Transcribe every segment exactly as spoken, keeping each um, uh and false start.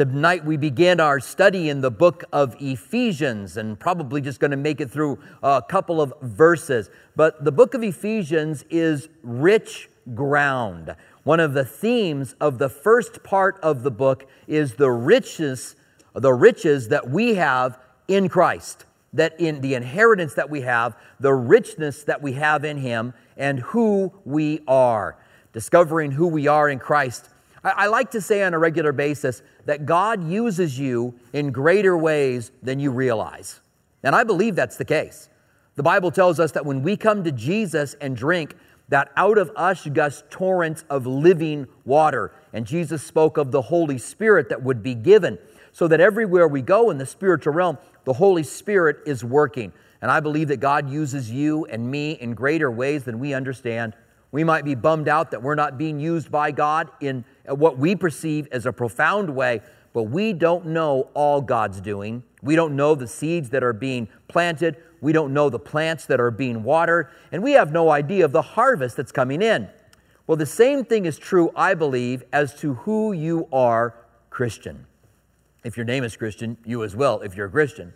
Tonight we begin our study in the book of Ephesians, and probably just going to make it through a couple of verses. But the book of Ephesians is rich ground. One of the themes of the first part of the book is the riches, the riches that we have in Christ, that in the inheritance that we have, the richness that we have in Him, and who we are. Discovering who we are in Christ. I, I like to say on a regular basis that God uses you in greater ways than you realize. And I believe that's the case. The Bible tells us that when we come to Jesus and drink, that out of us gush torrents of living water. And Jesus spoke of the Holy Spirit that would be given, so that everywhere we go in the spiritual realm, the Holy Spirit is working. And I believe that God uses you and me in greater ways than we understand. We might be bummed out that we're not being used by God in what we perceive as a profound way, but we don't know all God's doing. We don't know the seeds that are being planted. We don't know the plants that are being watered, and we have no idea of the harvest that's coming in. Well, the same thing is true, I believe, as to who you are, Christian. If your name is Christian, you as well, if you're a Christian.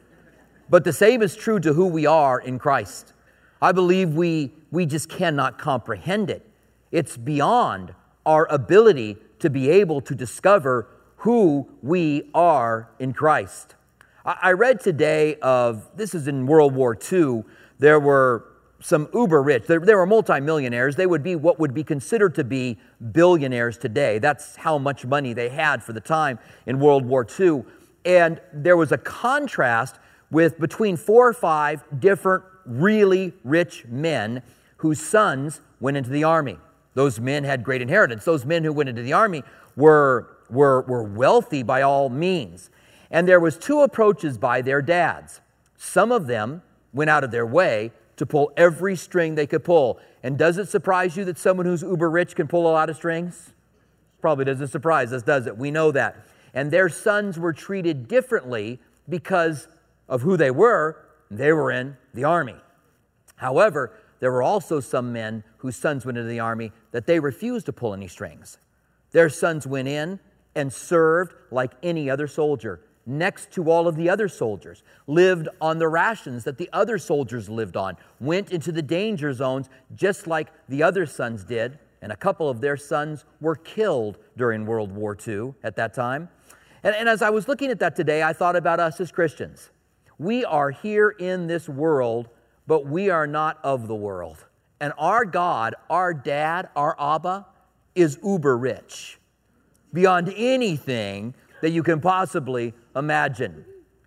But the same is true to who we are in Christ. I believe we, we just cannot comprehend it. It's beyond our ability to be able to discover who we are in Christ. I, I read today of, this is in World War Two, there were some uber rich, there, there were multimillionaires. They would be what would be considered to be billionaires today. That's how much money they had for the time in World War Two. And there was a contrast with between four or five different really rich men whose sons went into the army. Those men had great inheritance. Those men who went into the army were, were, were wealthy by all means. And there was two approaches by their dads. Some of them went out of their way to pull every string they could pull. And does it surprise you that someone who's uber rich can pull a lot of strings? Probably doesn't surprise us, does it? We know that. And their sons were treated differently because of who they were. They were in the army. However, there were also some men whose sons went into the army that they refused to pull any strings. Their sons went in and served like any other soldier, next to all of the other soldiers, lived on the rations that the other soldiers lived on, went into the danger zones just like the other sons did, and a couple of their sons were killed during World War Two at that time. And, and as I was looking at that today, I thought about us as Christians. We are here in this world, but we are not of the world. And our God, our dad, our Abba, is uber rich, beyond anything that you can possibly imagine.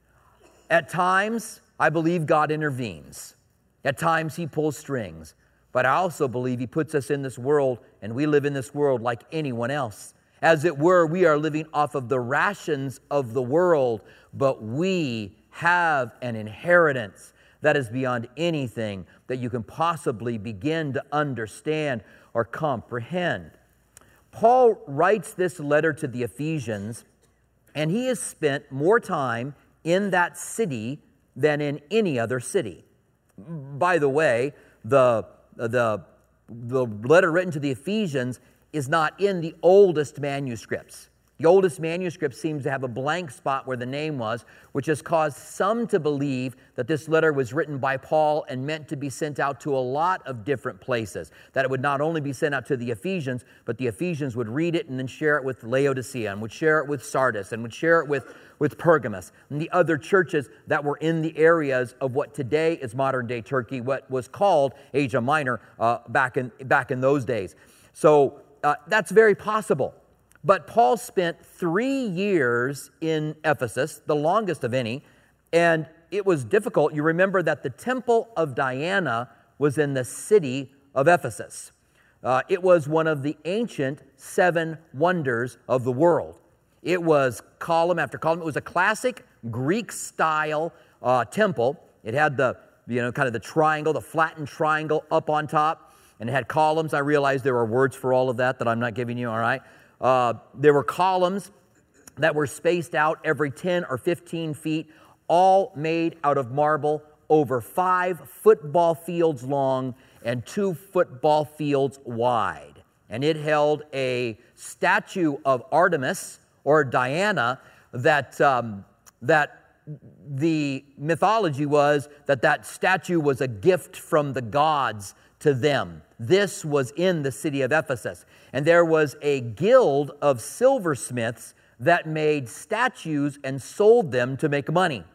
At times, I believe God intervenes. At times, He pulls strings. But I also believe He puts us in this world, and we live in this world like anyone else. As it were, we are living off of the rations of the world, but we have an inheritance that is beyond anything that you can possibly begin to understand or comprehend. Paul writes this letter to the Ephesians, and he has spent more time in that city than in any other city. By the way, the, the, the letter written to the Ephesians is not in the oldest manuscripts. The oldest manuscript seems to have a blank spot where the name was, which has caused some to believe that this letter was written by Paul and meant to be sent out to a lot of different places. That it would not only be sent out to the Ephesians, but the Ephesians would read it and then share it with Laodicea, and would share it with Sardis, and would share it with, with Pergamos, and the other churches that were in the areas of what today is modern-day Turkey, what was called Asia Minor uh, back, in, back in those days. So uh, that's very possible. But Paul spent three years in Ephesus, the longest of any, and it was difficult. You remember that the temple of Diana was in the city of Ephesus. Uh, it was one of the ancient seven wonders of the world. It was column after column. It was a classic Greek-style uh, temple. It had the, you know, kind of the triangle, the flattened triangle up on top, and it had columns. I realize there are words for all of that that I'm not giving you, all right? Uh, there were columns that were spaced out every ten or fifteen feet, all made out of marble, over five football fields long and two football fields wide. And it held a statue of Artemis, or Diana, that, um, that the mythology was that that statue was a gift from the gods to them. This was in the city of Ephesus. And there was a guild of silversmiths that made statues and sold them to make money.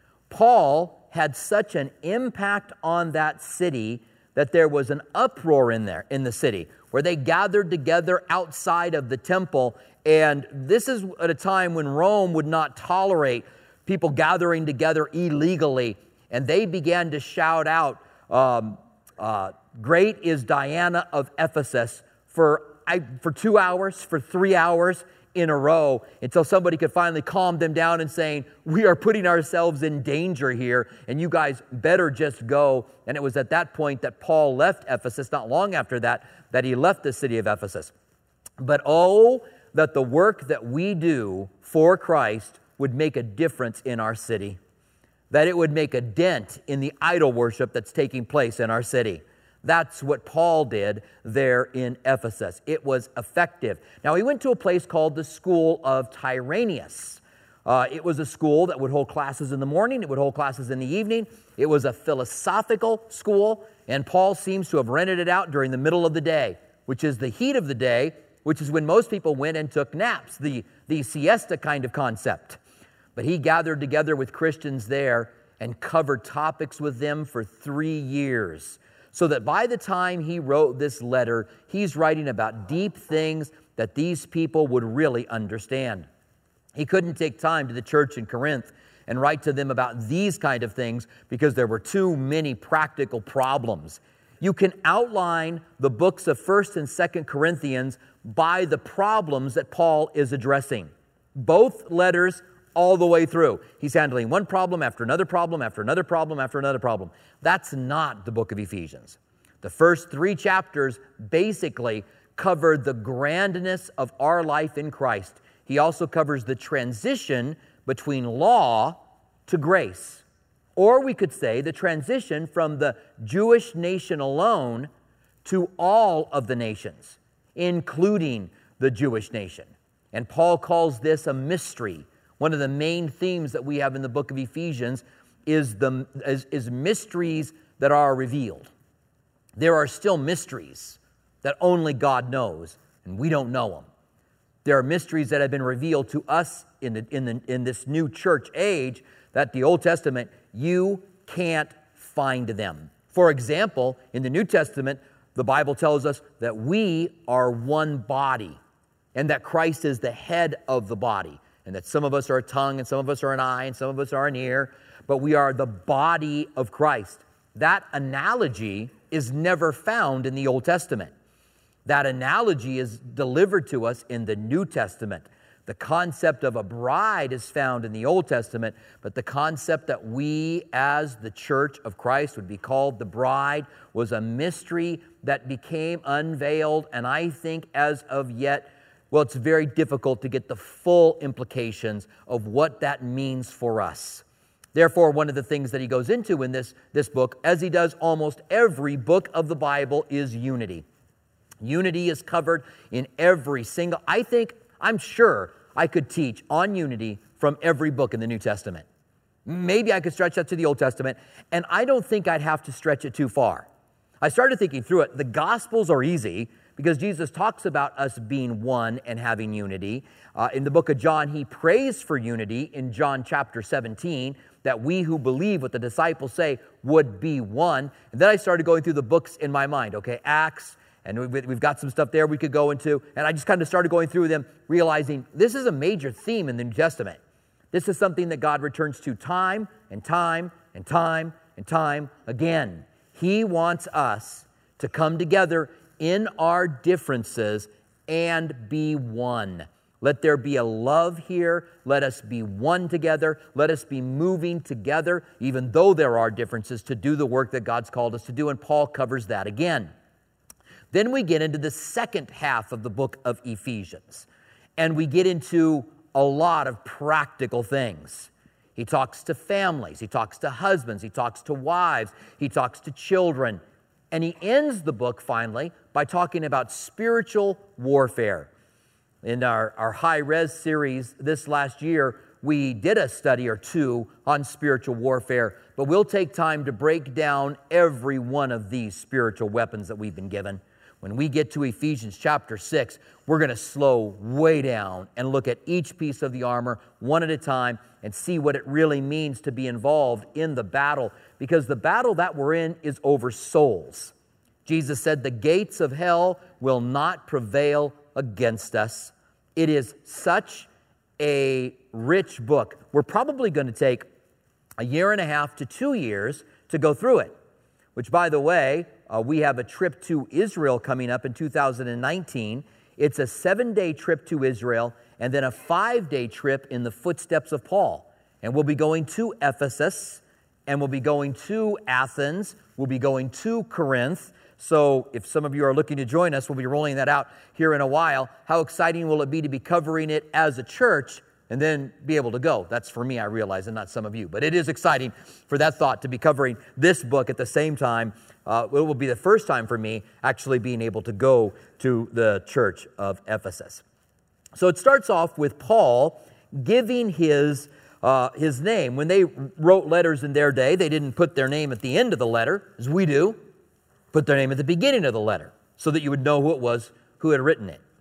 Paul had such an impact on that city that there was an uproar in there, in the city, where they gathered together outside of the temple. And this is at a time when Rome would not tolerate people gathering together illegally. And they began to shout out, um, uh, great is Diana of Ephesus, for, I, for two hours, for three hours in a row, until somebody could finally calm them down and saying, we are putting ourselves in danger here, and you guys better just go. And it was at that point that Paul left Ephesus, not long after that, that he left the city of Ephesus. But oh, that the work that we do for Christ would make a difference in our city, that it would make a dent in the idol worship that's taking place in our city. That's what Paul did there in Ephesus. It was effective. Now, he went to a place called the School of Tyrannus. Uh, it was a school that would hold classes in the morning. It would hold classes in the evening. It was a philosophical school, and Paul seems to have rented it out during the middle of the day, which is the heat of the day, which is when most people went and took naps, the, the siesta kind of concept. But he gathered together with Christians there and covered topics with them for three years. So that by the time he wrote this letter, he's writing about deep things that these people would really understand. He couldn't take time to the church in Corinth and write to them about these kind of things because there were too many practical problems. You can outline the books of First and Second Corinthians by the problems that Paul is addressing. Both letters all the way through. He's handling one problem after another problem after another problem after another problem. That's not the book of Ephesians. The first three chapters basically cover the grandness of our life in Christ. He also covers the transition between law to grace. Or we could say the transition from the Jewish nation alone to all of the nations, including the Jewish nation. And Paul calls this a mystery. One of the main themes that we have in the book of Ephesians is, the, is, is mysteries that are revealed. There are still mysteries that only God knows, and we don't know them. There are mysteries that have been revealed to us in, the, in, the, in this new church age that the Old Testament, you can't find them. For example, in the New Testament, the Bible tells us that we are one body and that Christ is the head of the body. And that some of us are a tongue, and some of us are an eye, and some of us are an ear, but we are the body of Christ. That analogy is never found in the Old Testament. That analogy is delivered to us in the New Testament. The concept of a bride is found in the Old Testament, but the concept that we as the church of Christ would be called the bride was a mystery that became unveiled, and I think as of yet, well, it's very difficult to get the full implications of what that means for us. Therefore, one of the things that he goes into in this, this book, as he does almost every book of the Bible, is unity. Unity is covered in every single, I think, I'm sure I could teach on unity from every book in the New Testament. Maybe I could stretch that to the Old Testament, and I don't think I'd have to stretch it too far. I started thinking through it. The Gospels are easy, because Jesus talks about us being one and having unity. Uh, in the book of John, he prays for unity in John chapter seventeen, that we who believe what the disciples say would be one. And then I started going through the books in my mind, okay, Acts, and we've got some stuff there we could go into. And I just kind of started going through them, realizing this is a major theme in the New Testament. This is something that God returns to time and time and time and time again. He wants us to come together in our differences and be one. Let there be a love here. Let us be one together. Let us be moving together, even though there are differences, to do the work that God's called us to do. And Paul covers that again. Then we get into the second half of the book of Ephesians, and we get into a lot of practical things. He talks to families. He talks to husbands. He talks to wives. He talks to children. And he ends the book, finally, by talking about spiritual warfare. In our, our high-res series this last year, we did a study or two on spiritual warfare, but we'll take time to break down every one of these spiritual weapons that we've been given. When we get to Ephesians chapter six, we're going to slow way down and look at each piece of the armor one at a time and see what it really means to be involved in the battle, because the battle that we're in is over souls. Jesus said the gates of hell will not prevail against us. It is such a rich book. We're probably going to take a year and a half to two years to go through it, which, by the way, uh, we have a trip to Israel coming up in two thousand nineteen. It's a seven-day trip to Israel and then a five-day trip in the footsteps of Paul. And we'll be going to Ephesus, and we'll be going to Athens. We'll be going to Corinth. So if some of you are looking to join us, we'll be rolling that out here in a while. How exciting will it be to be covering it as a church and then be able to go? That's for me, I realize, and not some of you. But it is exciting for that thought to be covering this book at the same time. Uh, it will be the first time for me actually being able to go to the church of Ephesus. So it starts off with Paul giving his, uh, his name. When they wrote letters in their day, they didn't put their name at the end of the letter, as we do. Put their name at the beginning of the letter so that you would know who it was who had written it.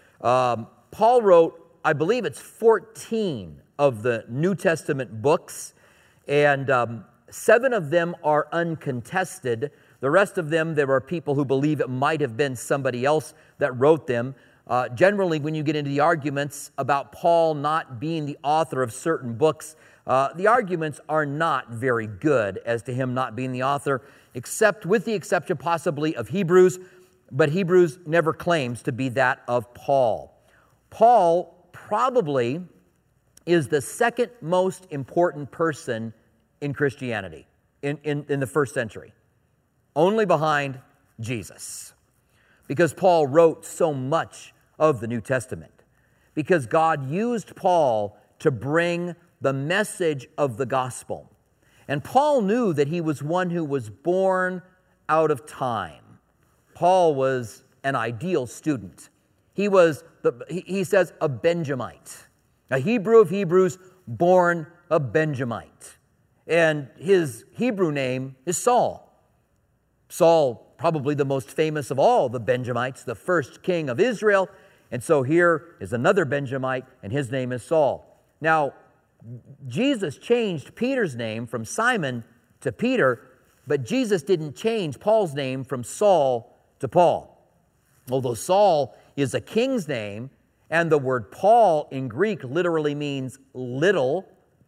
Um, Paul wrote, I believe it's fourteen of the New Testament books, and um, seven of them are uncontested. The rest of them, there are people who believe it might have been somebody else that wrote them. Uh, generally, when you get into the arguments about Paul not being the author of certain books, uh, the arguments are not very good as to him not being the author, except with the exception possibly of Hebrews, but Hebrews never claims to be that of Paul. Paul probably is the second most important person in Christianity in, in, in the first century, only behind Jesus, because Paul wrote so much of the New Testament, because God used Paul to bring the message of the gospel. And Paul knew that he was one who was born out of time. Paul was an ideal student. He was, the, he, he says, a Benjamite, a Hebrew of Hebrews, born a Benjamite. And his Hebrew name is Saul. Saul, probably the most famous of all the Benjamites, the first king of Israel. And so here is another Benjamite, and his name is Saul. Now, Jesus changed Peter's name from Simon to Peter, but Jesus didn't change Paul's name from Saul to Paul. Although Saul is a king's name, and the word Paul in Greek literally means little,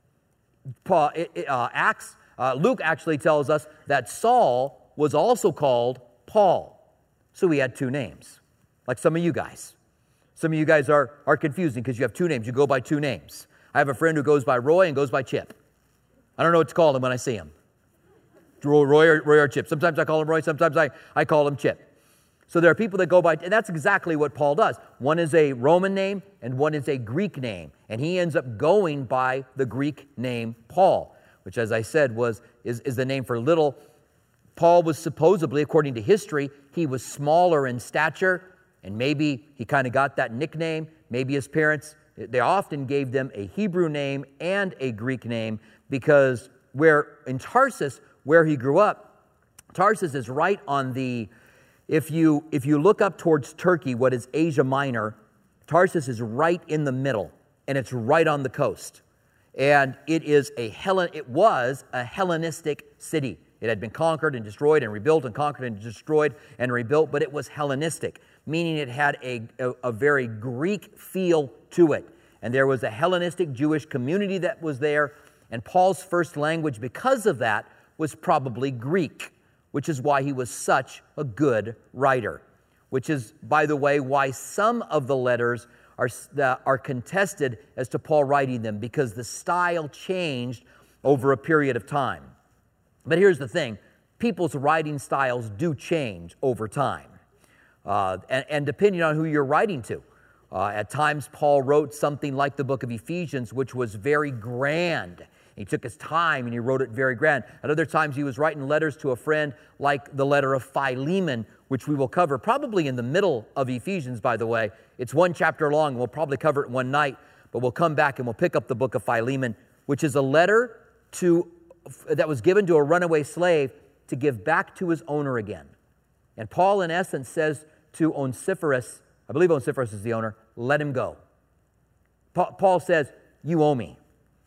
Paul, uh, Acts, uh, Luke actually tells us that Saul was also called Paul. So he had two names, like some of you guys. Some of you guys are, are confusing because you have two names. You go by two names. I have a friend who goes by Roy and goes by Chip. I don't know what to call him when I see him. Roy or, Roy or Chip. Sometimes I call him Roy, sometimes I, I call him Chip. So there are people that go by, and that's exactly what Paul does. One is a Roman name and one is a Greek name. And he ends up going by the Greek name Paul, which, as I said, was is, is the name for little. Paul was supposedly, according to history, he was smaller in stature, and maybe he kind of got that nickname. Maybe his parents, they often gave them a Hebrew name and a Greek name, because where in Tarsus, where he grew up, Tarsus is right on the, if you if you look up towards Turkey, what is Asia Minor, Tarsus is right in the middle, and it's right on the coast. And it is a Hellen, it was a Hellenistic city. It had been conquered and destroyed and rebuilt and conquered and destroyed and rebuilt, but it was Hellenistic, meaning it had a, a, a very Greek feel to it. And there was a Hellenistic Jewish community that was there, and Paul's first language, because of that, was probably Greek, which is why he was such a good writer, which is, by the way, why some of the letters are, uh, are contested as to Paul writing them, because the style changed over a period of time. But here's the thing, people's writing styles do change over time, uh, and, and depending on who you're writing to. Uh, at times, Paul wrote something like the book of Ephesians, which was very grand. He took his time and he wrote it very grand. At other times he was writing letters to a friend like the letter of Philemon, which we will cover probably in the middle of Ephesians, by the way. It's one chapter long, and we'll probably cover it one night, but we'll come back and we'll pick up the book of Philemon, which is a letter to that was given to a runaway slave to give back to his owner again. And Paul, in essence, says to Onesiphorus, I believe Onesiphorus is the owner, let him go. Paul says, you owe me.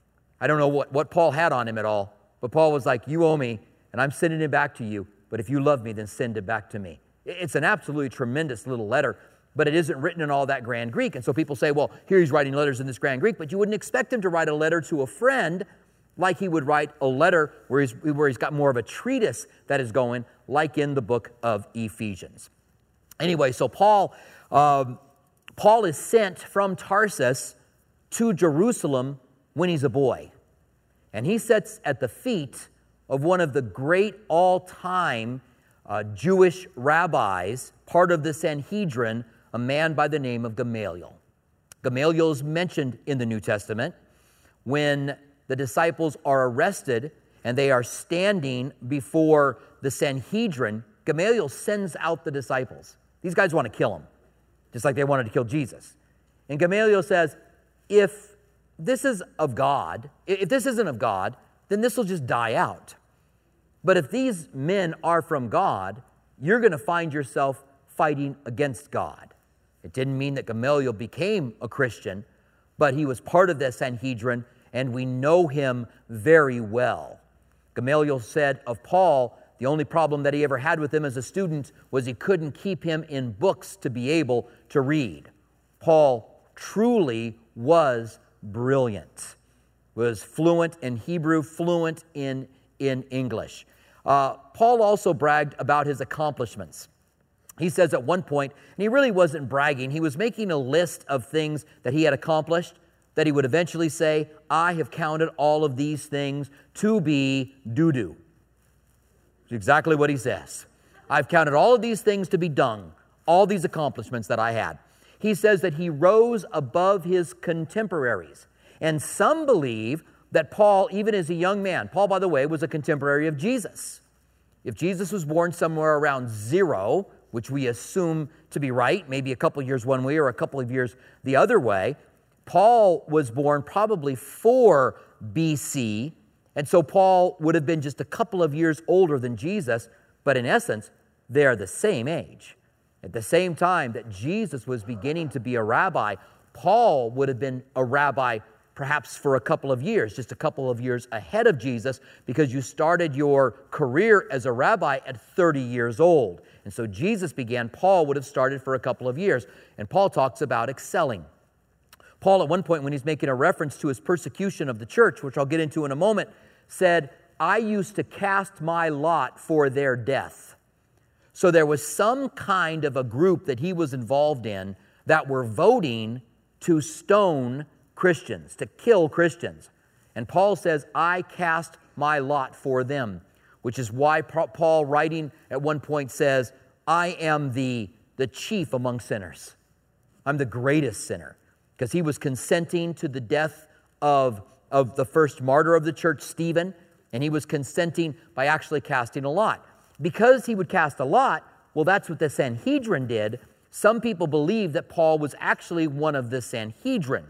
I don't know what, what Paul had on him at all, but Paul was like, you owe me, and I'm sending it back to you, but if you love me, then send it back to me. It's an absolutely tremendous little letter, but it isn't written in all that grand Greek. And so people say, well, here he's writing letters in this grand Greek, but you wouldn't expect him to write a letter to a friend like he would write a letter where he's, where he's got more of a treatise that is going, like in the book of Ephesians. Anyway, so Paul, um, Paul is sent from Tarsus to Jerusalem when he's a boy. And he sits at the feet of one of the great all-time uh, Jewish rabbis, part of the Sanhedrin, a man by the name of Gamaliel. Gamaliel is mentioned in the New Testament when the disciples are arrested and they are standing before the Sanhedrin. Gamaliel sends out the disciples. These guys want to kill him, just like they wanted to kill Jesus. And Gamaliel says, if this is of God, if this isn't of God, then this will just die out. But if these men are from God, you're going to find yourself fighting against God. It didn't mean that Gamaliel became a Christian, but he was part of the Sanhedrin, and we know him very well. Gamaliel said of Paul, the only problem that he ever had with him as a student was he couldn't keep him in books to be able to read. Paul truly was brilliant, was fluent in Hebrew, fluent in, in English. Uh, Paul also bragged about his accomplishments. He says at one point, and he really wasn't bragging, he was making a list of things that he had accomplished, that he would eventually say, I have counted all of these things to be doo-doo. It's exactly what he says. I've counted all of these things to be dung, all these accomplishments that I had. He says that he rose above his contemporaries. And some believe that Paul, even as a young man, Paul, by the way, was a contemporary of Jesus. If Jesus was born somewhere around zero, which we assume to be right, maybe a couple of years one way or a couple of years the other way, Paul was born probably four B C, and so Paul would have been just a couple of years older than Jesus, but in essence, they are the same age. At the same time that Jesus was beginning to be a rabbi, Paul would have been a rabbi perhaps for a couple of years, just a couple of years ahead of Jesus, because you started your career as a rabbi at thirty years old. And so Jesus began, Paul would have started for a couple of years. And Paul talks about excelling. Paul, at one point, when he's making a reference to his persecution of the church, which I'll get into in a moment, said, I used to cast my lot for their death. So there was some kind of a group that he was involved in that were voting to stone Christians, to kill Christians. And Paul says, I cast my lot for them, which is why Paul, writing at one point, says, I am the, the chief among sinners. I'm the greatest sinner. Because he was consenting to the death of, of the first martyr of the church, Stephen, and he was consenting by actually casting a lot. Because he would cast a lot, well, that's what the Sanhedrin did. Some people believe that Paul was actually one of the Sanhedrin,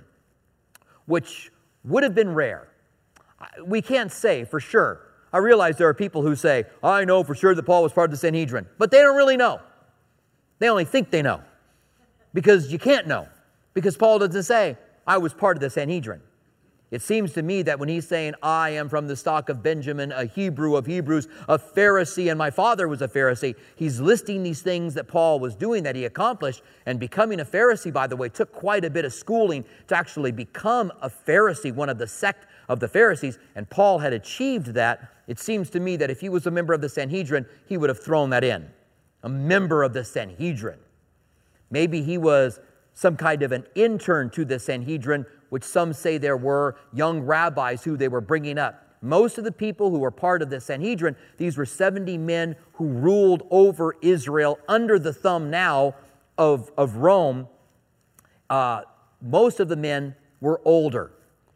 which would have been rare. We can't say for sure. I realize there are people who say, I know for sure that Paul was part of the Sanhedrin, but they don't really know. They only think they know, because you can't know. Because Paul doesn't say, I was part of the Sanhedrin. It seems to me that when he's saying, I am from the stock of Benjamin, a Hebrew of Hebrews, a Pharisee, and my father was a Pharisee, he's listing these things that Paul was doing that he accomplished. And becoming a Pharisee, by the way, took quite a bit of schooling to actually become a Pharisee, one of the sect of the Pharisees. And Paul had achieved that. It seems to me that if he was a member of the Sanhedrin, he would have thrown that in. A member of the Sanhedrin. Maybe he was some kind of an intern to the Sanhedrin, which some say there were young rabbis who they were bringing up. Most of the people who were part of the Sanhedrin, these were seventy men who ruled over Israel under the thumb now of, of Rome. Uh, most of the men were older.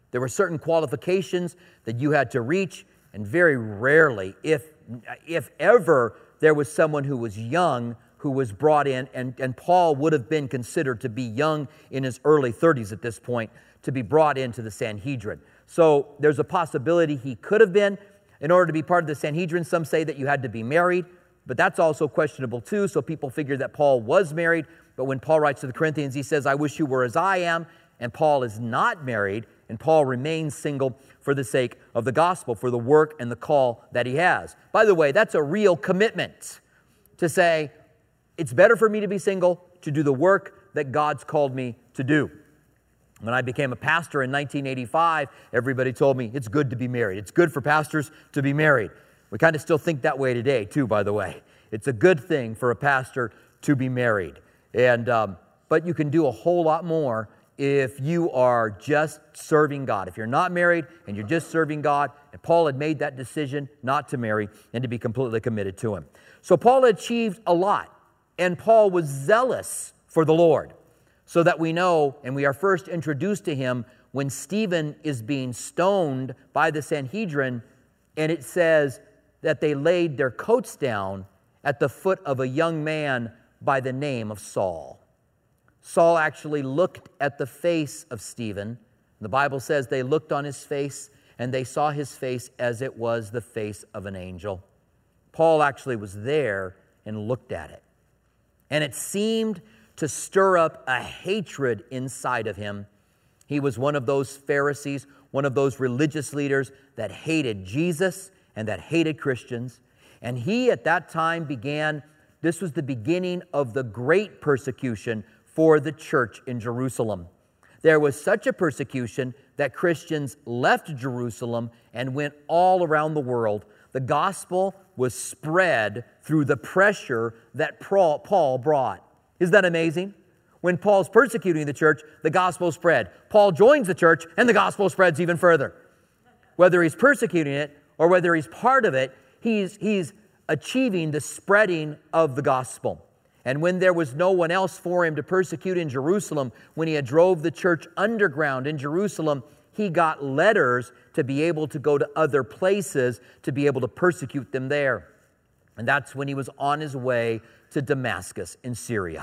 There were certain qualifications that you had to reach, and very rarely, if, if ever, there was someone who was young who was brought in, and, and Paul would have been considered to be young in his early thirties at this point, to be brought into the Sanhedrin. So there's a possibility he could have been. In order to be part of the Sanhedrin, some say that you had to be married, but that's also questionable too, so people figure that Paul was married. But when Paul writes to the Corinthians, he says, I wish you were as I am, and Paul is not married, and Paul remains single for the sake of the gospel, for the work and the call that he has. By the way, that's a real commitment to say, it's better for me to be single, to do the work that God's called me to do. When I became a pastor in nineteen eighty-five, everybody told me it's good to be married. It's good for pastors to be married. We kind of still think that way today, too, by the way. It's a good thing for a pastor to be married. And um, but you can do a whole lot more if you are just serving God. If you're not married and you're just serving God, and Paul had made that decision not to marry and to be completely committed to Him. So Paul achieved a lot, and Paul was zealous for the Lord, so that we know, and we are first introduced to him when Stephen is being stoned by the Sanhedrin, and it says that they laid their coats down at the foot of a young man by the name of Saul. Saul actually looked at the face of Stephen. The Bible says they looked on his face, and they saw his face as it was the face of an angel. Paul actually was there and looked at it. And it seemed to stir up a hatred inside of him. He was one of those Pharisees, one of those religious leaders that hated Jesus and that hated Christians. And he at that time began, this was the beginning of the great persecution for the church in Jerusalem. There was such a persecution that Christians left Jerusalem and went all around the world. The gospel was spread through the pressure that Paul brought. Isn't that amazing? When Paul's persecuting the church, the gospel spread. Paul joins the church, and the gospel spreads even further. Whether he's persecuting it or whether he's part of it, he's, he's achieving the spreading of the gospel. And when there was no one else for him to persecute in Jerusalem, when he had drove the church underground in Jerusalem, he got letters to be able to go to other places to be able to persecute them there. And that's when he was on his way to Damascus in Syria.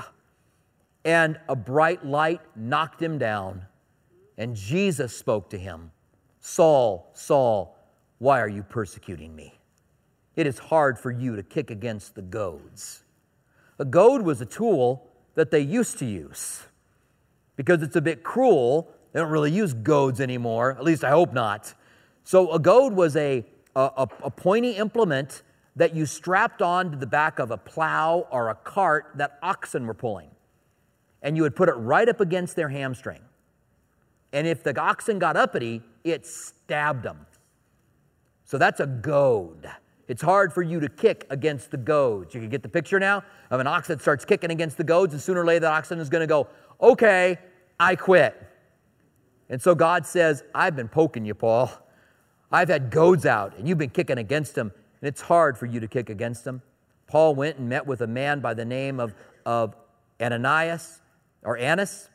And a bright light knocked him down, and Jesus spoke to him, Saul, Saul, why are you persecuting me? It is hard for you to kick against the goads. A goad was a tool that they used to use. Because it's a bit cruel, they don't really use goads anymore, at least I hope not. So a goad was a, a, a pointy implement that you strapped on to the back of a plow or a cart that oxen were pulling. And you would put it right up against their hamstring. And if the oxen got uppity, it stabbed them. So that's a goad. It's hard for you to kick against the goads. You can get the picture now of an ox that starts kicking against the goads, and sooner or later that oxen is going to go, okay, I quit. And so God says, I've been poking you, Paul. I've had goads out, and you've been kicking against them. And it's hard for you to kick against them. Paul went and met with a man by the name of, of Ananias, or Annas,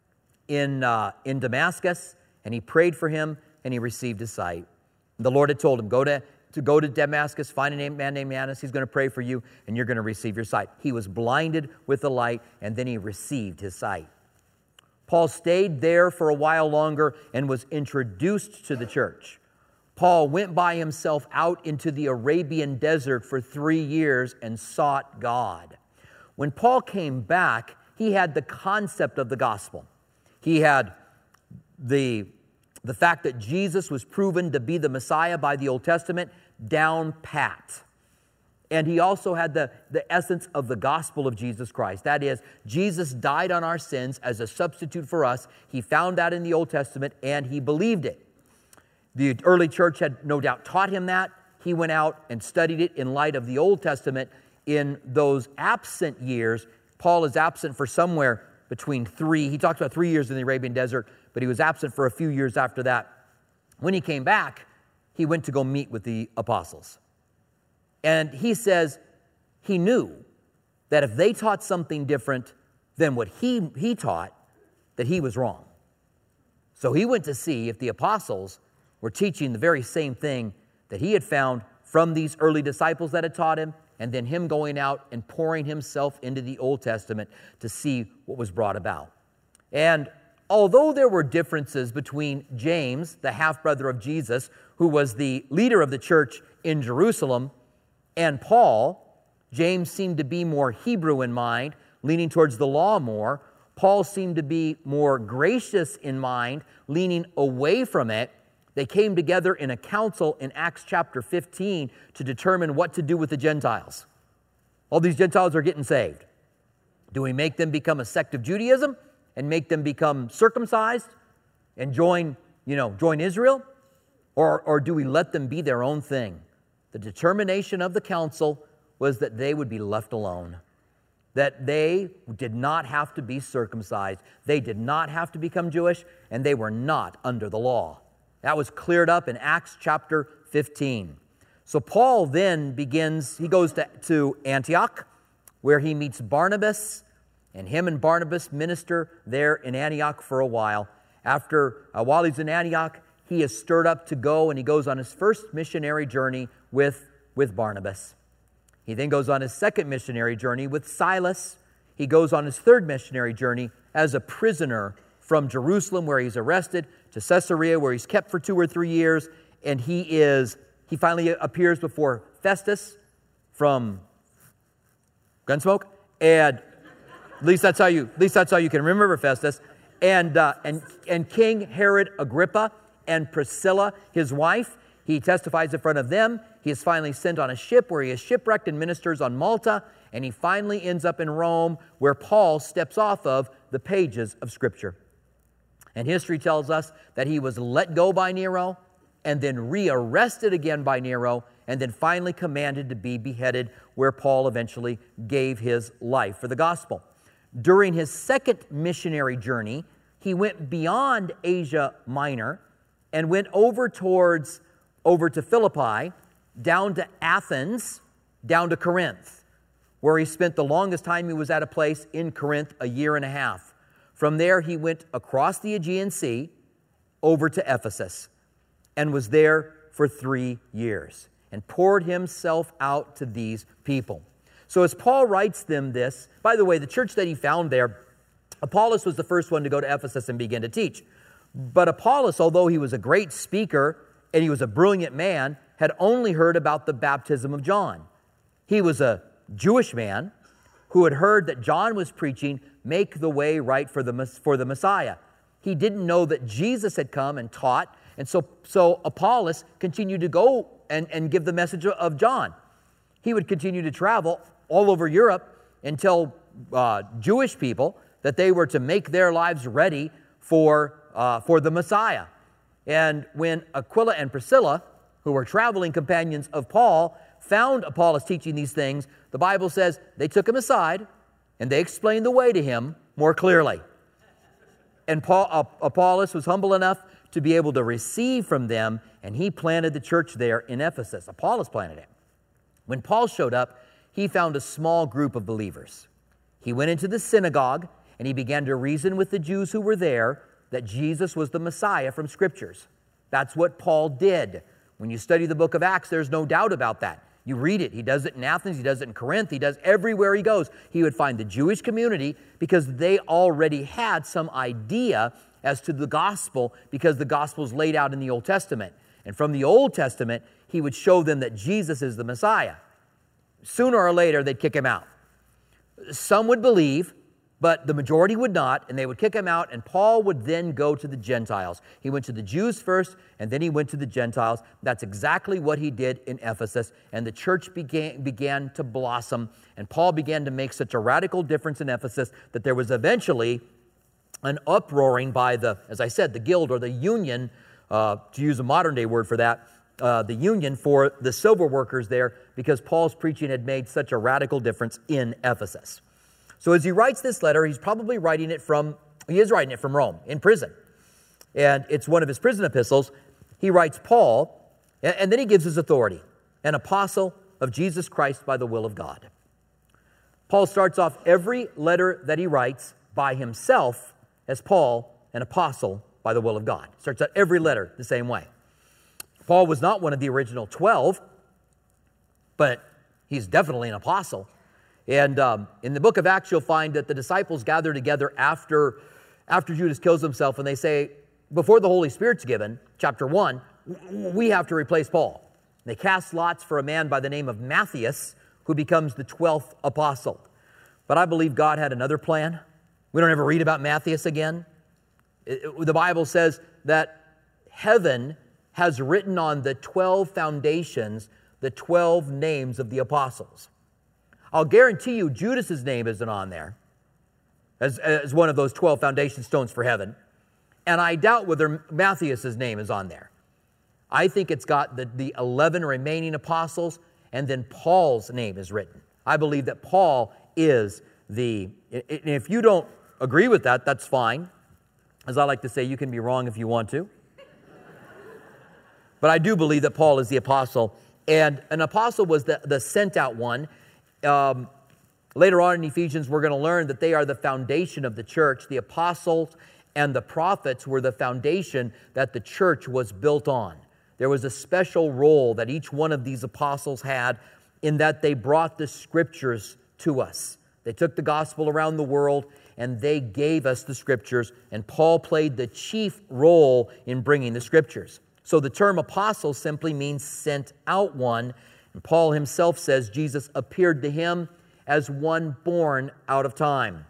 in, uh, in Damascus, and he prayed for him, and he received his sight. And the Lord had told him, go to, to go to Damascus, find a man named Annas, he's going to pray for you, and you're going to receive your sight. He was blinded with the light, and then he received his sight. Paul stayed there for a while longer and was introduced to the church. Paul went by himself out into the Arabian desert for three years and sought God. When Paul came back, he had the concept of the gospel. He had the, the fact that Jesus was proven to be the Messiah by the Old Testament down pat. And he also had the, the essence of the gospel of Jesus Christ. That is, Jesus died on our sins as a substitute for us. He found that in the Old Testament, and he believed it. The early church had no doubt taught him that. He went out and studied it in light of the Old Testament. In those absent years, Paul is absent for somewhere between three. He talks about three years in the Arabian desert, but he was absent for a few years after that. When he came back, he went to go meet with the apostles. And he says he knew that if they taught something different than what he, he taught, that he was wrong. So he went to see if the apostles were teaching the very same thing that he had found from these early disciples that had taught him, and then him going out and pouring himself into the Old Testament to see what was brought about. And although there were differences between James, the half-brother of Jesus, who was the leader of the church in Jerusalem, and Paul, James seemed to be more Hebrew in mind, leaning towards the law more. Paul seemed to be more gracious in mind, leaning away from it. They came together in a council in Acts chapter fifteen to determine what to do with the Gentiles. All these Gentiles are getting saved. Do we make them become a sect of Judaism and make them become circumcised and join, you know, join Israel? Or, or do we let them be their own thing? The determination of the council was that they would be left alone, that they did not have to be circumcised, they did not have to become Jewish, and they were not under the law. That was cleared up in Acts chapter fifteen. So Paul then begins, he goes to, to Antioch, where he meets Barnabas, and him and Barnabas minister there in Antioch for a while. After, uh, while he's in Antioch, he is stirred up to go, and he goes on his first missionary journey with, with Barnabas. He then goes on his second missionary journey with Silas. He goes on his third missionary journey as a prisoner from Jerusalem, where he's arrested, to Caesarea, where he's kept for two or three years, and he is he finally appears before Festus from Gunsmoke, and at least that's how you at least that's how you can remember Festus, and uh, and and King Herod Agrippa and Priscilla, his wife. He testifies in front of them. He is finally sent on a ship where he is shipwrecked and ministers on Malta, and he finally ends up in Rome, where Paul steps off of the pages of Scripture. And history tells us that he was let go by Nero, and then rearrested again by Nero, and then finally commanded to be beheaded, where Paul eventually gave his life for the gospel. During his second missionary journey, he went beyond Asia Minor and went over towards over to Philippi, down to Athens, down to Corinth, where he spent the longest time he was at a place in Corinth, a year and a half. From there, he went across the Aegean Sea over to Ephesus and was there for three years and poured himself out to these people. So as Paul writes them this, by the way, the church that he found there, Apollos was the first one to go to Ephesus and begin to teach. But Apollos, although he was a great speaker and he was a brilliant man, had only heard about the baptism of John. He was a Jewish man who had heard that John was preaching, make the way right for the, for the Messiah. He didn't know that Jesus had come and taught, and so, so Apollos continued to go and, and give the message of John. He would continue to travel all over Europe and tell uh, Jewish people that they were to make their lives ready for, uh, for the Messiah. And when Aquila and Priscilla, who were traveling companions of Paul, found Apollos teaching these things, the Bible says they took him aside and they explained the way to him more clearly. And Paul, uh, Apollos was humble enough to be able to receive from them, and he planted the church there in Ephesus. Apollos planted it. When Paul showed up, he found a small group of believers. He went into the synagogue and he began to reason with the Jews who were there that Jesus was the Messiah from Scriptures. That's what Paul did. When you study the book of Acts, there's no doubt about that. You read it. He does it in Athens. He does it in Corinth. He does everywhere he goes. He would find the Jewish community because they already had some idea as to the gospel because the gospel is laid out in the Old Testament. And from the Old Testament, he would show them that Jesus is the Messiah. Sooner or later, they'd kick him out. Some would believe, but the majority would not, and they would kick him out, and Paul would then go to the Gentiles. He went to the Jews first, and then he went to the Gentiles. That's exactly what he did in Ephesus, and the church began, began to blossom, and Paul began to make such a radical difference in Ephesus that there was eventually an uproaring by the, as I said, the guild or the union, uh, to use a modern-day word for that, uh, the union for the silver workers there, because Paul's preaching had made such a radical difference in Ephesus. So as he writes this letter, he's probably writing it from, he is writing it from Rome, in prison. And it's one of his prison epistles. He writes Paul, and then he gives his authority, an apostle of Jesus Christ by the will of God. Paul starts off every letter that he writes by himself as Paul, an apostle by the will of God. Starts out every letter the same way. Paul was not one of the original twelve, but he's definitely an apostle. And um, in the book of Acts, you'll find that the disciples gather together after, after Judas kills himself, and they say, before the Holy Spirit's given, chapter one, we have to replace Paul. They cast lots for a man by the name of Matthias, who becomes the twelfth apostle. But I believe God had another plan. We don't ever read about Matthias again. It, it, the Bible says that heaven has written on the twelve foundations the twelve names of the apostles. I'll guarantee you Judas's name isn't on there as, as one of those twelve foundation stones for heaven. And I doubt whether Matthias's name is on there. I think it's got the, the eleven remaining apostles, and then Paul's name is written. I believe that Paul is the, if you don't agree with that, that's fine. As I like to say, you can be wrong if you want to. But I do believe that Paul is the apostle. And an apostle was the, the sent out one. Um, later on in Ephesians, we're going to learn that they are the foundation of the church. The apostles and the prophets were the foundation that the church was built on. There was a special role that each one of these apostles had in that they brought the scriptures to us. They took the gospel around the world and they gave us the scriptures, and Paul played the chief role in bringing the scriptures. So the term apostle simply means sent out one, and Paul himself says Jesus appeared to him as one born out of time.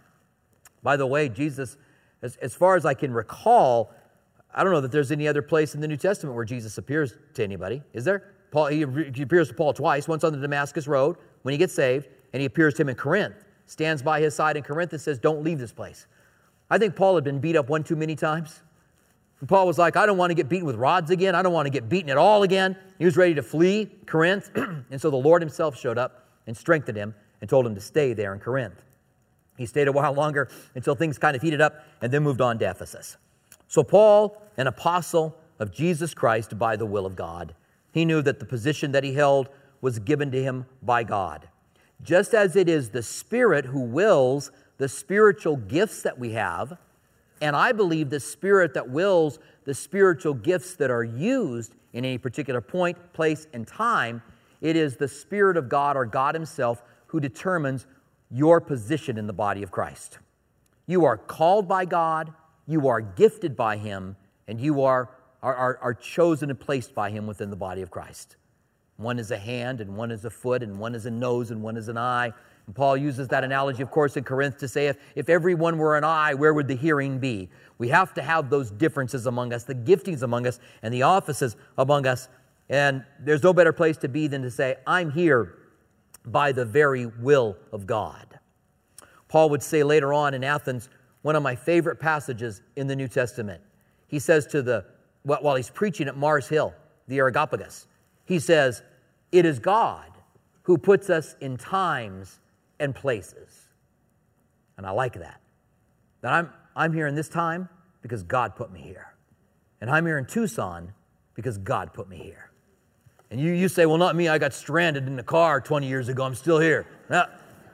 By the way, Jesus, as, as far as I can recall, I don't know that there's any other place in the New Testament where Jesus appears to anybody. Is there? Paul, he, he appears to Paul twice, once on the Damascus Road when he gets saved, and he appears to him in Corinth. Stands by his side in Corinth and says, don't leave this place. I think Paul had been beat up one too many times. And Paul was like, I don't want to get beaten with rods again. I don't want to get beaten at all again. He was ready to flee Corinth. And so the Lord himself showed up and strengthened him and told him to stay there in Corinth. He stayed a while longer until things kind of heated up and then moved on to Ephesus. So Paul, an apostle of Jesus Christ by the will of God, he knew that the position that he held was given to him by God. Just as it is the Spirit who wills the spiritual gifts that we have, and I believe the Spirit that wills the spiritual gifts that are used in any particular point, place, and time, it is the Spirit of God or God himself who determines your position in the body of Christ. You are called by God, you are gifted by him, and you are, are, are, are chosen and placed by him within the body of Christ. One is a hand, and one is a foot, and one is a nose, and one is an eye. And Paul uses that analogy, of course, in Corinth to say if, if everyone were an eye, where would the hearing be? We have to have those differences among us, the giftings among us, and the offices among us. And there's no better place to be than to say, I'm here by the very will of God. Paul would say later on in Athens, one of my favorite passages in the New Testament. He says to the, while he's preaching at Mars Hill, the Areopagus, he says, it is God who puts us in times and places. And I like that. That I'm, I'm here in this time because God put me here. And I'm here in Tucson because God put me here. And you, you say, well, not me. I got stranded in the car twenty years ago. I'm still here. No,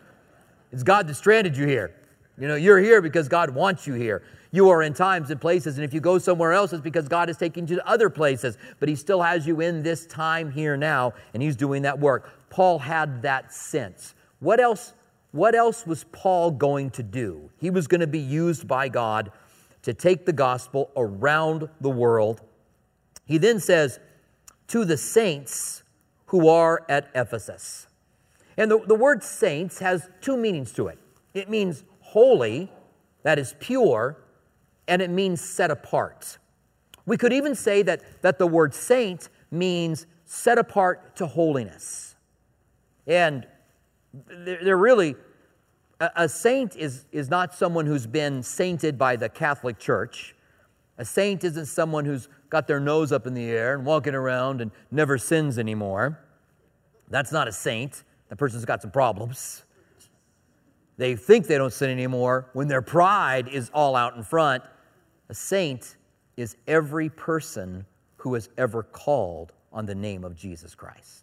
it's God that stranded you here. You know, you're here because God wants you here. You are in times and places, and if you go somewhere else, it's because God is taking you to other places. But he still has you in this time here now, and he's doing that work. Paul had that sense. What else, what else was Paul going to do? He was going to be used by God to take the gospel around the world. He then says, to the saints who are at Ephesus. And the, the word saints has two meanings to it. It means holy, that is pure, and it means set apart. We could even say that, that the word saint means set apart to holiness. And they're, they're really, a, a saint is, is not someone who's been sainted by the Catholic Church. A saint isn't someone who's got their nose up in the air and walking around and never sins anymore. That's not a saint. That person's got some problems. They think they don't sin anymore when their pride is all out in front. A saint is every person who has ever called on the name of Jesus Christ.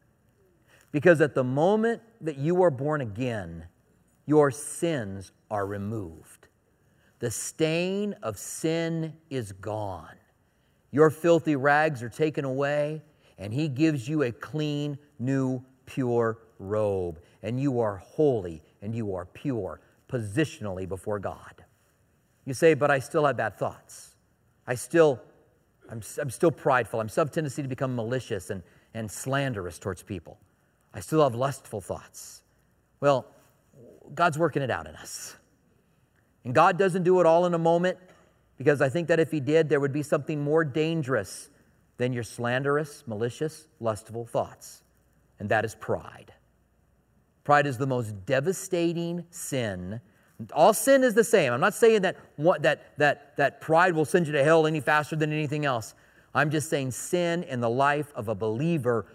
Because at the moment that you are born again, your sins are removed. The stain of sin is gone. Your filthy rags are taken away, and He gives you a clean, new, pure robe. And you are holy and you are pure positionally before God. You say, but I still have bad thoughts. I still, I'm, I'm still prideful. I'm still have a tendency to become malicious and, and slanderous towards people. I still have lustful thoughts. Well, God's working it out in us. And God doesn't do it all in a moment, because I think that if He did, there would be something more dangerous than your slanderous, malicious, lustful thoughts. And that is pride. Pride is the most devastating sin. All sin is the same. I'm not saying that, what, that, that, that pride will send you to hell any faster than anything else. I'm just saying sin in the life of a believer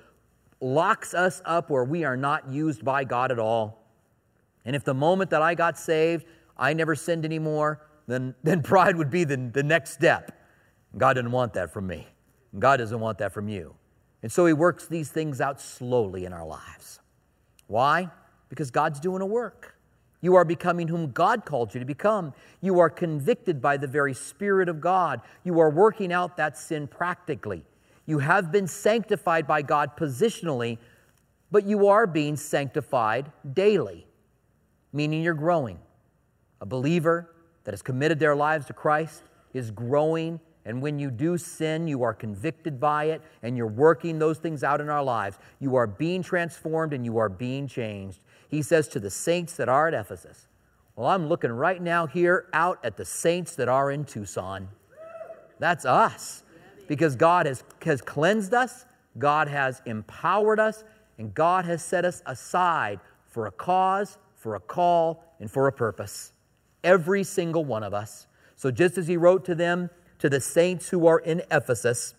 locks us up where we are not used by God at all. And if the moment that I got saved, I never sinned anymore, then, then pride would be the, the next step. God didn't want that from me. God doesn't want that from you. And so He works these things out slowly in our lives. Why? Because God's doing a work. You are becoming whom God called you to become. You are convicted by the very Spirit of God. You are working out that sin practically. You have been sanctified by God positionally, but you are being sanctified daily, meaning you're growing. A believer that has committed their lives to Christ is growing, and when you do sin, you are convicted by it, and you're working those things out in our lives. You are being transformed, and you are being changed. He says to the saints that are at Ephesus, well, I'm looking right now here out at the saints that are in Tucson. That's us, because God has, has cleansed us, God has empowered us, and God has set us aside for a cause, for a call, and for a purpose. Every single one of us. So just as He wrote to them, to the saints who are in Ephesus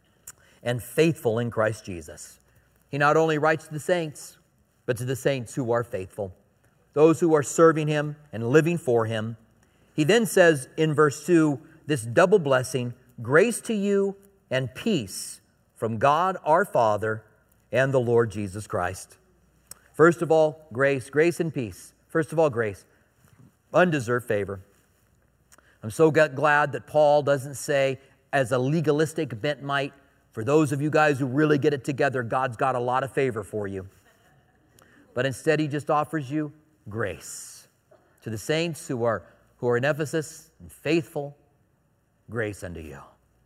and faithful in Christ Jesus, He not only writes to the saints, but to the saints who are faithful, those who are serving Him and living for Him. He then says in verse two, this double blessing, grace to you and peace from God our Father and the Lord Jesus Christ. First of all, grace, grace and peace. First of all, grace, undeserved favor. I'm so glad that Paul doesn't say, as a legalistic bent might, for those of you guys who really get it together, God's got a lot of favor for you. But instead, he just offers you grace. To the saints who are, who are in Ephesus and faithful, grace unto you.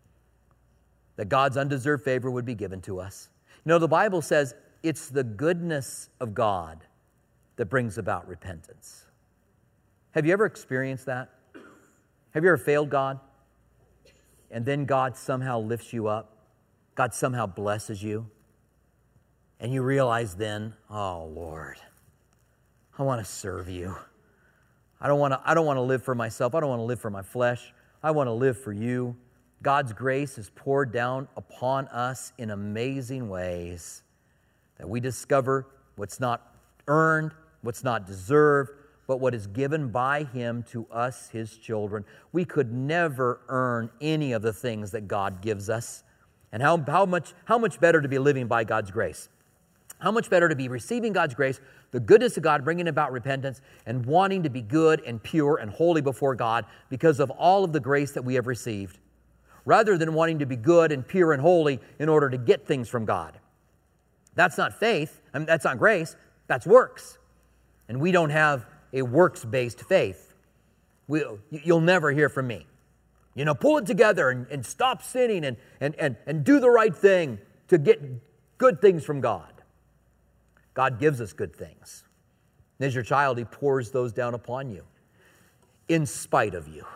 That God's undeserved favor would be given to us. You know, the Bible says it's the goodness of God that brings about repentance. Have you ever experienced that? Have you ever failed God? And then God somehow lifts you up. God somehow blesses you. And you realize then, oh Lord, I want to serve you. I don't want to, I don't want to live for myself. I don't want to live for my flesh. I want to live for you. God's grace is poured down upon us in amazing ways that we discover what's not earned, what's not deserved, but what is given by Him to us, His children. We could never earn any of the things that God gives us. And how, how much, how much better to be living by God's grace? How much better to be receiving God's grace, the goodness of God, bringing about repentance, and wanting to be good and pure and holy before God because of all of the grace that we have received, rather than wanting to be good and pure and holy in order to get things from God. That's not faith. I mean, that's not grace. That's works. And we don't have a works-based faith. We, you'll never hear from me. You know, pull it together and, and stop sinning and, and, and, and do the right thing to get good things from God. God gives us good things. And as your child, He pours those down upon you in spite of you.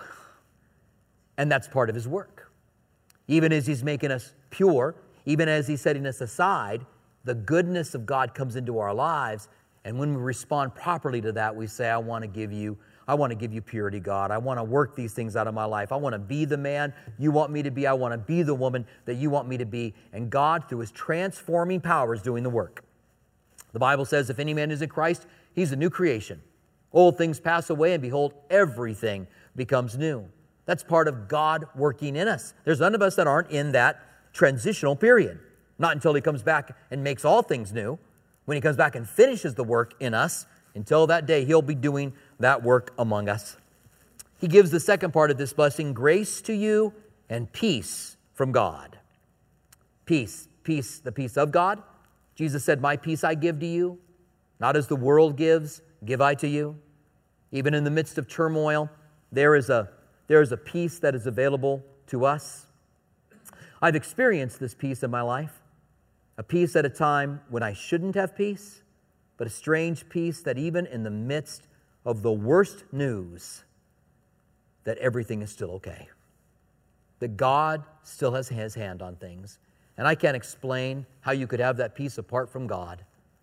And that's part of His work. Even as He's making us pure, even as He's setting us aside, the goodness of God comes into our lives. And when we respond properly to that, we say, I want to give you, I want to give you purity, God. I want to work these things out of my life. I want to be the man you want me to be. I want to be the woman that you want me to be. And God, through His transforming power, is doing the work. The Bible says, if any man is in Christ, he's a new creation. Old things pass away, and behold, everything becomes new. That's part of God working in us. There's none of us that aren't in that transitional period. Not until He comes back and makes all things new. When He comes back and finishes the work in us, until that day, He'll be doing that work among us. he gives the second part of this blessing, grace to you and peace from God. Peace, peace, the peace of God. Jesus said, my peace I give to you, not as the world gives, give I to you. Even in the midst of turmoil, there is a, there is a peace that is available to us. I've experienced this peace in my life, a peace at a time when I shouldn't have peace, but a strange peace that even in the midst of the worst news, that everything is still okay. That God still has his hand on things. And I can't explain how you could have that peace apart from God.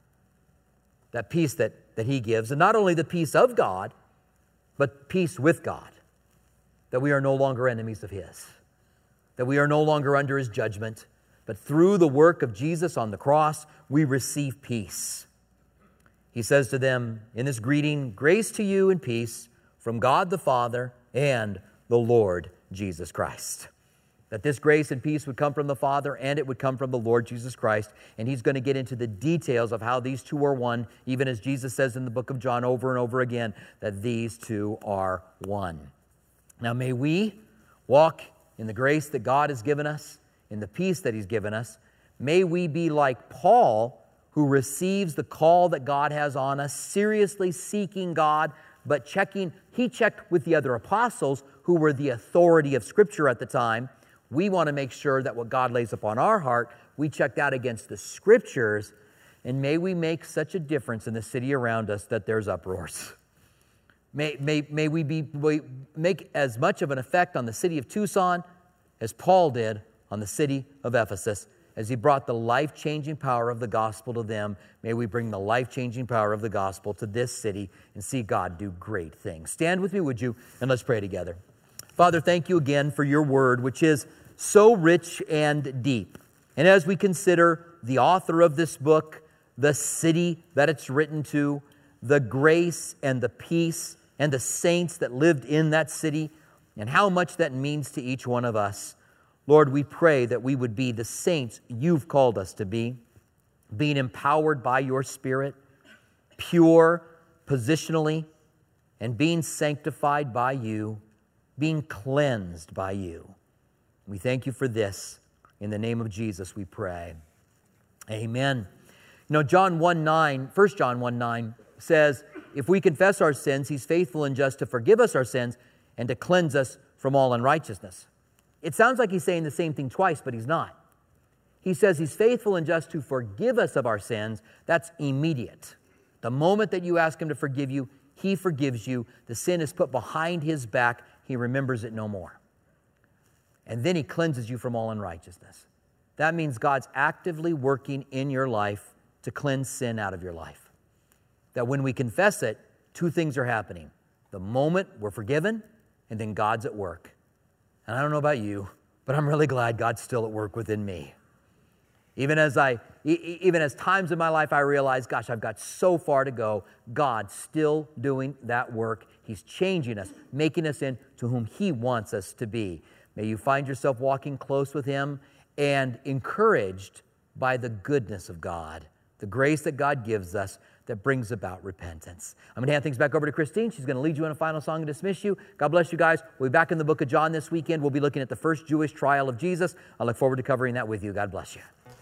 That peace that, that he gives. And not only the peace of God, but peace with God. That we are no longer enemies of his. That we are no longer under his judgment. But through the work of Jesus on the cross, we receive peace. He says to them in this greeting, grace to you and peace from God the Father and the Lord Jesus Christ. That this grace and peace would come from the Father and it would come from the Lord Jesus Christ. And he's going to get into the details of how these two are one, even as Jesus says in the book of John over and over again, that these two are one. Now may we walk in the grace that God has given us, in the peace that he's given us. May we be like Paul, who receives the call that God has on us, seriously seeking God, but checking, he checked with the other apostles who were the authority of Scripture at the time. We want to make sure that what God lays upon our heart, we check that against the Scriptures, and may we make such a difference in the city around us that there's uproars. May, may, may we be, we make as much of an effect on the city of Tucson as Paul did on the city of Ephesus. As he brought the life-changing power of the gospel to them, may we bring the life-changing power of the gospel to this city and see God do great things. Stand with me, would you, and let's pray together. Father, thank you again for your word, which is so rich and deep. And as we consider the author of this book, the city that it's written to, the grace and the peace and the saints that lived in that city, and how much that means to each one of us, Lord, we pray that we would be the saints you've called us to be, being empowered by your Spirit, pure positionally, and being sanctified by you, being cleansed by you. We thank you for this. In the name of Jesus, we pray. Amen. You know, John one nine, First John one nine says, if we confess our sins, he's faithful and just to forgive us our sins and to cleanse us from all unrighteousness. It sounds like he's saying the same thing twice, but he's not. He says he's faithful and just to forgive us of our sins. That's immediate. The moment that you ask him to forgive you, he forgives you. The sin is put behind his back. He remembers it no more. And then he cleanses you from all unrighteousness. That means God's actively working in your life to cleanse sin out of your life. That when we confess it, two things are happening. The moment we're forgiven, and then God's at work. And I don't know about you, but I'm really glad God's still at work within me. Even as I, even as times in my life I realize, gosh, I've got so far to go, God's still doing that work. He's changing us, making us into whom he wants us to be. May you find yourself walking close with him and encouraged by the goodness of God, the grace that God gives us that brings about repentance. I'm going to hand things back over to Christine. She's going to lead you in a final song and dismiss you. God bless you guys. We'll be back in the book of John this weekend. We'll be looking at the first Jewish trial of Jesus. I look forward to covering that with you. God bless you.